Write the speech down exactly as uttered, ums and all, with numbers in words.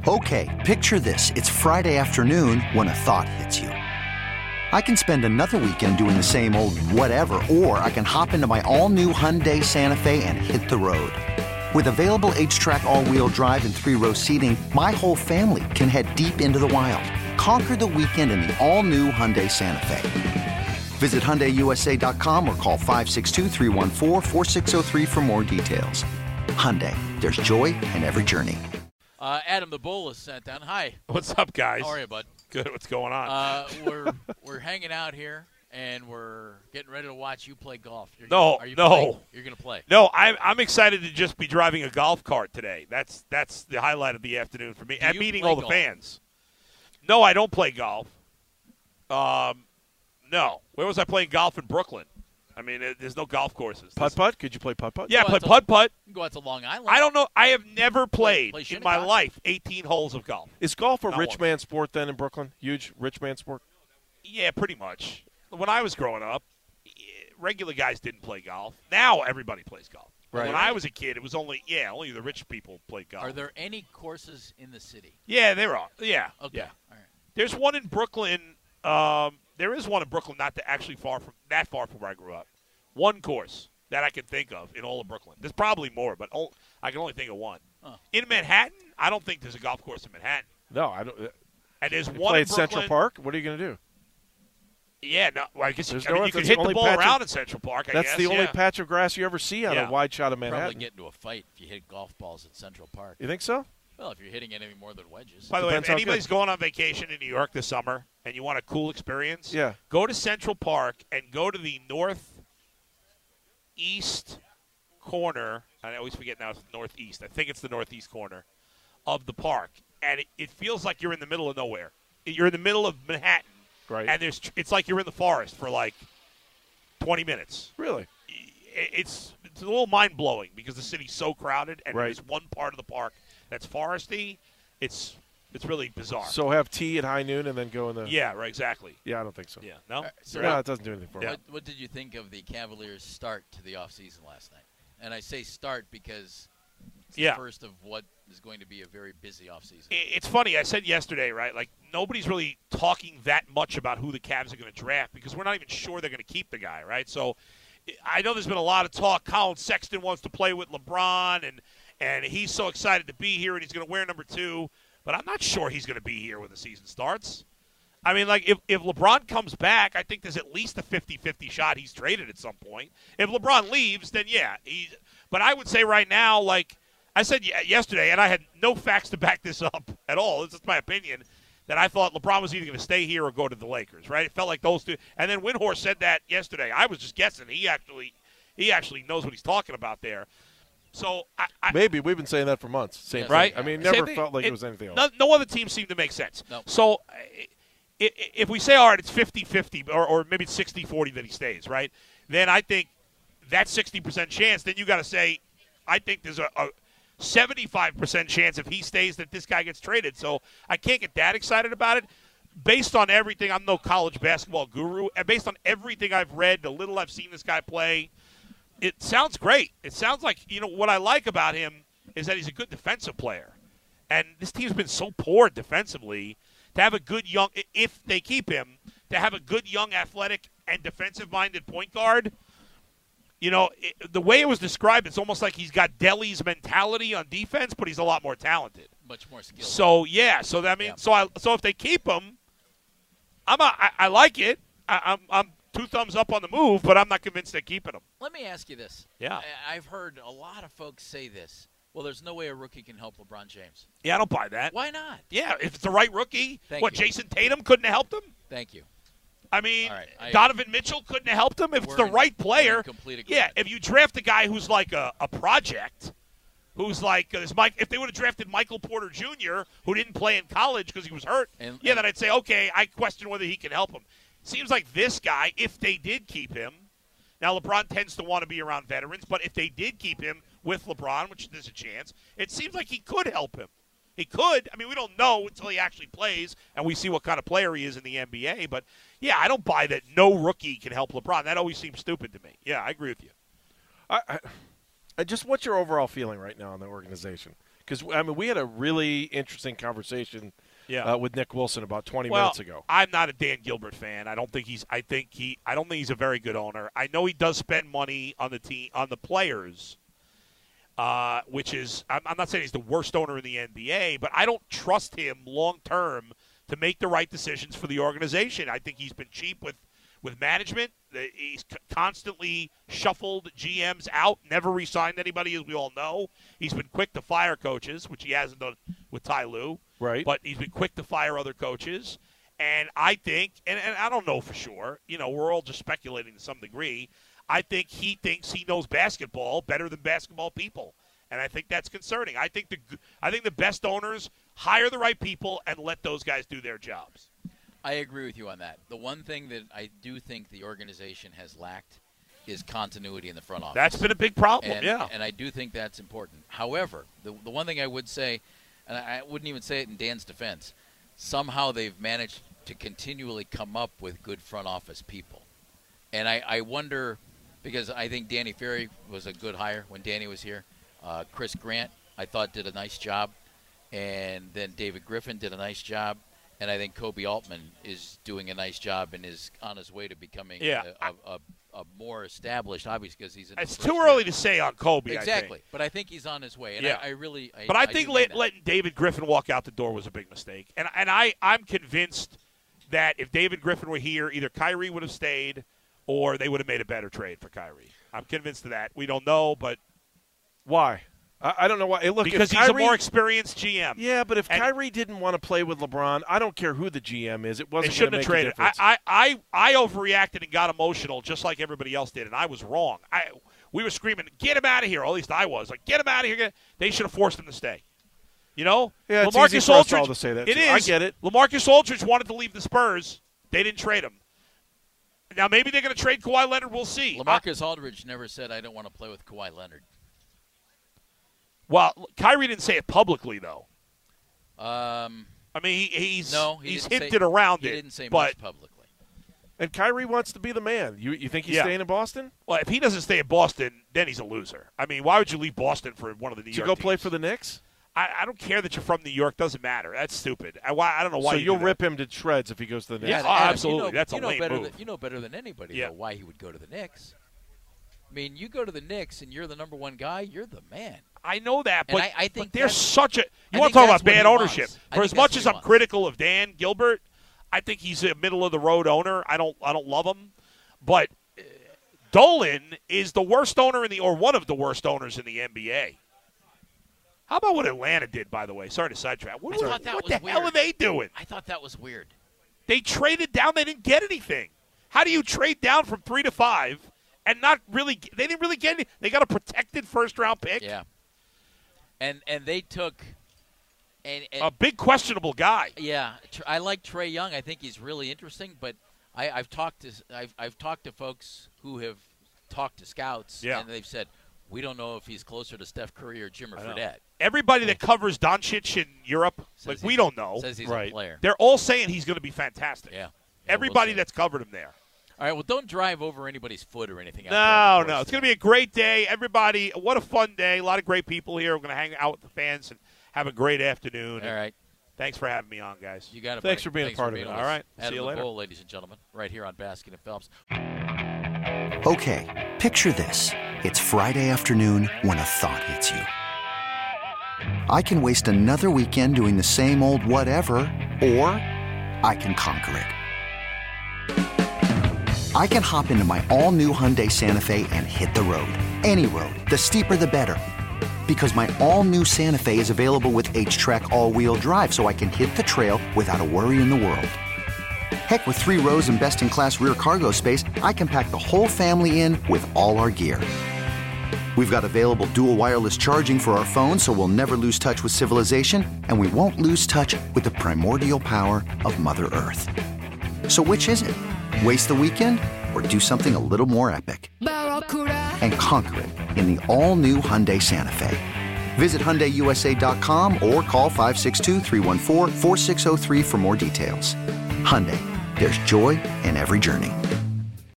Okay, picture this. It's Friday afternoon when a thought hits you. I can spend another weekend doing the same old whatever, or I can hop into my all-new Hyundai Santa Fe and hit the road. With available H-Track all-wheel drive and three-row seating, my whole family can head deep into the wild. Conquer the weekend in the all-new Hyundai Santa Fe. Visit Hyundai U S A dot com or call five six two, three one four, four six zero three for more details. Hyundai, there's joy in every journey. Uh, Adam the Bull is sent down. Hi. What's up, guys? How are you, bud? Good. What's going on? Uh, we're we're hanging out here, and we're getting ready to watch you play golf. You're no, gonna, are you no. Playing? You're going to play. No, I'm, I'm excited to just be driving a golf cart today. That's that's the highlight of the afternoon for me. Do and you meeting play all the golf? fans. No, I don't play golf. Um, no. Where was I playing golf in Brooklyn? I mean, it, there's no golf courses. Putt putt? Could you play putt putt? Yeah, Go play out to- putt putt. You can go out to Long Island. I don't know. I have never played play in my Shinnecock? life eighteen holes of golf. Is golf a Not rich once. man sport then in Brooklyn? Huge rich man sport? Yeah, pretty much. When I was growing up, eh, regular guys didn't play golf. Now everybody plays golf. Right. When I was a kid, it was only yeah, only the rich people played golf. Are there any courses in the city? Yeah, there are. Yeah, Okay. yeah. All right. There's one in Brooklyn. Um, there is one in Brooklyn, not that actually far from that far from where I grew up. One course that I can think of in all of Brooklyn. There's probably more, but o- I can only think of one. Huh. In Manhattan, I don't think there's a golf course in Manhattan. No, I don't. And there's You one play in at Central Brooklyn- Park? What are you going to do? Yeah, no. Well, I guess you, There's I mean, no- you could that's hit the the only ball patch of- around in Central Park. I That's guess, the only yeah. patch of grass you ever see on Yeah. a wide shot of Probably Manhattan. get into a fight if you hit golf balls at Central Park. You think so? Well, if you're hitting it any more than wedges. By the way, Depends if how good. anybody's going on vacation in New York this summer and you want a cool experience, Yeah. go to Central Park and go to the northeast corner. I always forget now it's northeast. I think it's the northeast corner of the park. And it, it feels like you're in the middle of nowhere. You're in the middle of Manhattan. Right. And there's it's like you're in the forest for like twenty minutes. Really? It's it's a little mind blowing because the city's so crowded, and Right. there's one part of the park that's foresty. It's it's really bizarre. So have tea at high noon and then go in the. yeah, right, exactly. Yeah, I don't think so. Yeah, no. right, so No, what- it doesn't do anything for me. Yeah. What, what did you think of the Cavaliers' start to the offseason last night? And I say start because it's Yeah. the first of what is going to be a very busy offseason. I- It's funny. I said yesterday, right? Like nobody's really talking that much about who the Cavs are going to draft because we're not even sure they're going to keep the guy, right? So I know there's been a lot of talk. Colin Sexton wants to play with LeBron, and and he's so excited to be here, and he's going to wear number two. But I'm not sure he's going to be here when the season starts. I mean, like, if, if LeBron comes back, I think there's at least a fifty-fifty shot he's traded at some point. If LeBron leaves, then yeah. He's, but I would say right now, like I said y- yesterday, and I had no facts to back this up at all. This is my opinion, that I thought LeBron was either going to stay here or go to the Lakers, right? It felt like those two. And then Windhorst said that yesterday. I was just guessing. He actually he actually knows what he's talking about there. So I, I Maybe. We've been saying that for months. Same Yes. thing. right? I mean, Same never thing. felt like it, It- was anything else. No, no other team seemed to make sense. No. So I- I- if we say, all right, it's fifty-fifty, or, or maybe it's sixty-forty that he stays, right? Then I think that sixty percent chance, then you got to say, I think there's a, a seventy-five percent chance if he stays that this guy gets traded. So I can't get that excited about it. Based on everything, I'm no college basketball guru, and based on everything I've read, the little I've seen this guy play, it sounds great. It sounds like, you know, what I like about him is that he's a good defensive player. And this team's been so poor defensively. To have a good young, if they keep him, to have a good young athletic and defensive-minded point guard, you know, it, the way it was described, it's almost like he's got Delhi's mentality on defense, but he's a lot more talented. Much more skilled. So, yeah, so that means, Yeah. so I, so if they keep him, I'm a, I, I like it. I, I'm, I'm two thumbs up on the move, but I'm not convinced they're keeping him. Let me ask you this. Yeah. I, I've heard a lot of folks say this. Well, there's no way a rookie can help LeBron James. Yeah, I don't buy that. Why not? Yeah, if it's the right rookie, Thank what, you. Jason Tatum couldn't have helped him? Thank you. I mean, All right, I- Donovan Mitchell couldn't have helped him if it's We're the in- right we're player. in complete Yeah, agreement. if you draft a guy who's like a, a project, who's like uh, this Mike, if they would have drafted Michael Porter Junior, who didn't play in college because he was hurt, And- yeah, and- then I'd say, okay, I question whether he can help him. Seems like this guy, if they did keep him, now LeBron tends to want to be around veterans, but if they did keep him with LeBron, which there's a chance, it seems like he could help him. He could. I mean, we don't know until he actually plays and we see what kind of player he is in the N B A. But, yeah, I don't buy that no rookie can help LeBron. That always seems stupid to me. Yeah, I agree with you. I, I, I just what's your overall feeling right now on the organization? Because, I mean, we had a really interesting conversation Yeah. uh, with Nick Wilson about twenty well, minutes ago. I'm not a Dan Gilbert fan. I don't think he's. I think he. I don't think he's a very good owner. I know he does spend money on the team, on the players, uh, which is. I'm, I'm not saying he's the worst owner in the N B A, but I don't trust him long term to make the right decisions for the organization. I think he's been cheap with with management. He's constantly shuffled G Ms out, never re-signed anybody, as we all know. He's been quick to fire coaches, which he hasn't done with Ty Lue. Right. But he's been quick to fire other coaches. And I think, and, and I don't know for sure, you know, we're all just speculating to some degree. I think he thinks he knows basketball better than basketball people. And I think that's concerning. I think the I think the best owners hire the right people and let those guys do their jobs. I agree with you on that. The one thing that I do think the organization has lacked is continuity in the front office. That's been a big problem, and, yeah. And I do think that's important. However, the the one thing I would say, and I wouldn't even say it in Dan's defense, somehow they've managed to continually come up with good front office people. And I, I wonder, because I think Danny Ferry was a good hire when Danny was here. Uh, Chris Grant, I thought, did a nice job. And then David Griffin did a nice job. And I think Kobe Altman is doing a nice job and is on his way to becoming Yeah. a, a, a, a more established, obviously, because he's in his It's first too year. early to say on Kobe, Exactly. I think. But I think he's on his way. And Yeah. I, I really I, But I, I think do let, mean that. letting David Griffin walk out the door was a big mistake. And and I, I'm convinced that if David Griffin were here, either Kyrie would have stayed or they would have made a better trade for Kyrie. I'm convinced of that. We don't know, but Why? I, I don't know why. Hey, look, because if he's Kyrie, a more experienced G M. Yeah, but if And- Kyrie didn't want to play with LeBron, I don't care who the G M is. It They wasn't going to shouldn't make have traded. a difference. I, I, I, I overreacted and got emotional just like everybody else did, and I was wrong. I, we were screaming, get him out of here, or at least I was. Like, get him out of here. They should have forced him to stay. You know? Yeah, it's LaMarcus easy for us Aldridge, all to say that, It too. is. I get it. LaMarcus Aldridge wanted to leave the Spurs. They didn't trade him. Now, maybe they're going to trade Kawhi Leonard. We'll see. LaMarcus Aldridge never said, I don't want to play with Kawhi Leonard. Well, Kyrie didn't say it publicly, though. Um, I mean, he, he's no, he he's didn't hinted say, around he it. He didn't say but, much publicly. And Kyrie wants to be the man. You you think he's Yeah. staying in Boston? Well, if he doesn't stay in Boston, then he's a loser. I mean, why would you leave Boston for one of the New To York go teams? play for the Knicks? I, I don't care that you're from New York. Doesn't matter. That's stupid. I, why, I don't know why so you you'll do that. rip him to shreds if he goes to the Knicks? Yeah, Adam, oh, Adam, absolutely. You know, That's a you know lame better move. Than, you know better than anybody Yeah. though, why he would go to the Knicks. I mean, you go to the Knicks and you're the number one guy. You're the man. I know that, And but, I- I think but there's that's- such a. I You want think to talk that's about what bad he ownership? wants. I For think as much that's as what I'm he wants. critical of Dan Gilbert, I think he's a middle of the road owner. I don't. I don't love him, but uh, Dolan is the worst owner in the, or one of the worst owners in the N B A. How about what Atlanta did, by the way? Sorry to sidetrack. What, I what- thought that what was the hell weird. are they doing? I thought that was weird. They traded down. They didn't get anything. How do you trade down from three to five and not really? They didn't really get any. They got a protected first round pick. Yeah. And and they took, and, and A big questionable guy. yeah, tr- I like Trae Young. I think he's really interesting. But I, I've talked to I've I've talked to folks who have talked to scouts, Yeah. and they've said we don't know if he's closer to Steph Curry or Jimmer I know. Fredette. Everybody that covers Doncic in Europe, Says like he's- we don't know. Says he's Right. a player. They're all saying he's going to be fantastic. Yeah. Yeah, Everybody we'll see. that's covered him there. All right. Well, don't drive over anybody's foot or anything. No, no. It's going to be a great day. Everybody, what a fun day. A lot of great people here. We're going to hang out with the fans and have a great afternoon. All right. Thanks for having me on, guys. You got it. Thanks buddy. for being a Thanks part for of it. being All with us. right. See Adam you later. Lebow, ladies and gentlemen, right here on Baskin and Phelps. Okay, picture this. It's Friday afternoon when a thought hits you. I can waste another weekend doing the same old whatever, or I can conquer it. I can hop into my all-new Hyundai Santa Fe and hit the road. Any road. The steeper, the better. Because my all-new Santa Fe is available with H-Track all-wheel drive, so I can hit the trail without a worry in the world. Heck, with three rows and best-in-class rear cargo space, I can pack the whole family in with all our gear. We've got available dual wireless charging for our phones, so we'll never lose touch with civilization, and we won't lose touch with the primordial power of Mother Earth. So which is it? Waste the weekend or do something a little more epic? And conquer it in the all-new Hyundai Santa Fe. Visit Hyundai U S A dot com or call five six two, three one four, four six zero three for more details. Hyundai, there's joy in every journey.